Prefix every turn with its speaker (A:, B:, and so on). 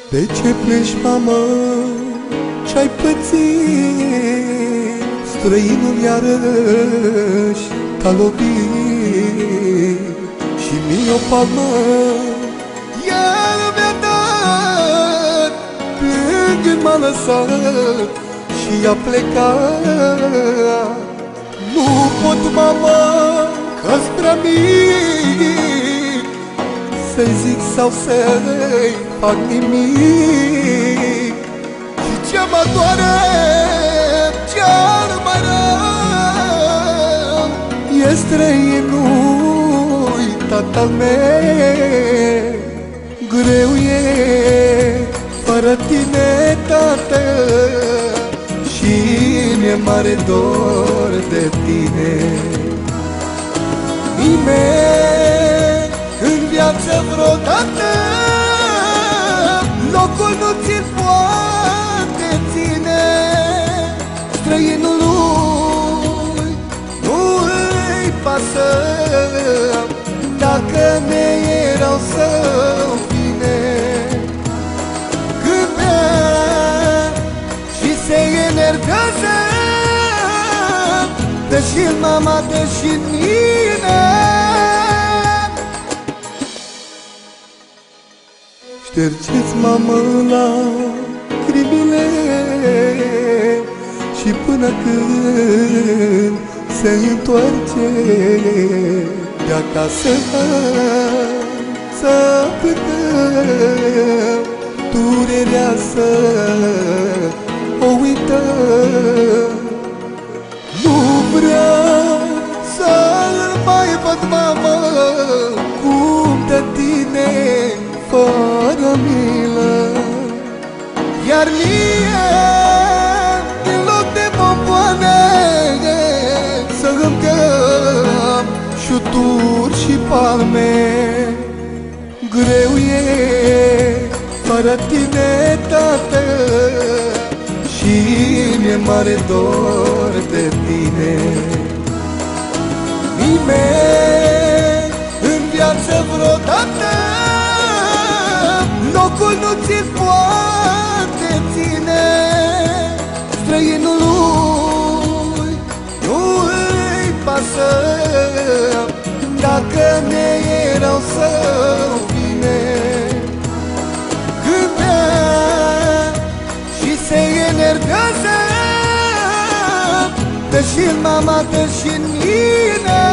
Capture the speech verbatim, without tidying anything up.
A: De ce plângi, mamă? Ce-ai pățit? Străinul iarăși t-a lovit și mie o palmă iar mi-a dat. Plângând m-a lăsat și a plecat. Nu pot, mamă, că-s prea mic să-i zic sau să-i fac nimic. Și ce mă doare, ce-ar mai rău, e străinul tatăl meu. Greu e fără tine, tată, și mi-e mare dor de tine. Nimeni în viață vreodată locul nu ți-l poate ține. Străinului nu-i pasă dacă ne e rău sau bine. Când vrea și se enervează, dă-și-l mama, dă-și mine. Ștergeți, mamă, lacrimile și până când se întoarce de acasă să plecăm, durerea să o uităm. Nu vreau să-l mai văd, mamă, cum de tine fără milă. Iar mie, în loc de bomboane, să-mi dăm șuturi și palme. Greu e fără tine, tată, și mi-e mare dor de tine. Nimeni în viață vreodată locul nu ți-l poate ține. Străinului nu-i pasă dacă ne e rău sau bine. Când vrea și se enervează, dă-și-l mama, dă-și mine.